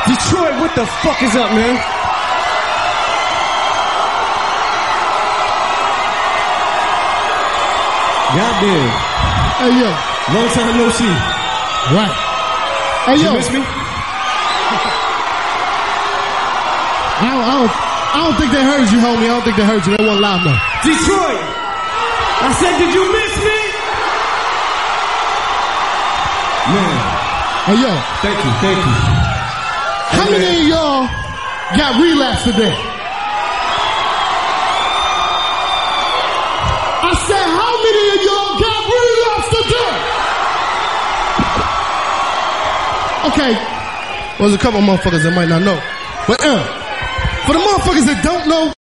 Detroit, what the fuck is up, man? Goddamn. Hey, yo. Long time no see. Right. Hey, yo. You miss me? I don't think they heard you, homie. I don't think they heard you. They weren't loud enough. Detroit. I said, did you miss me? Man. Hey, yo. Thank you. How many of y'all got relapsed today? I said, how many of y'all got relapsed today? Okay. Well, there's a couple of motherfuckers that might not know. But for the motherfuckers that don't know,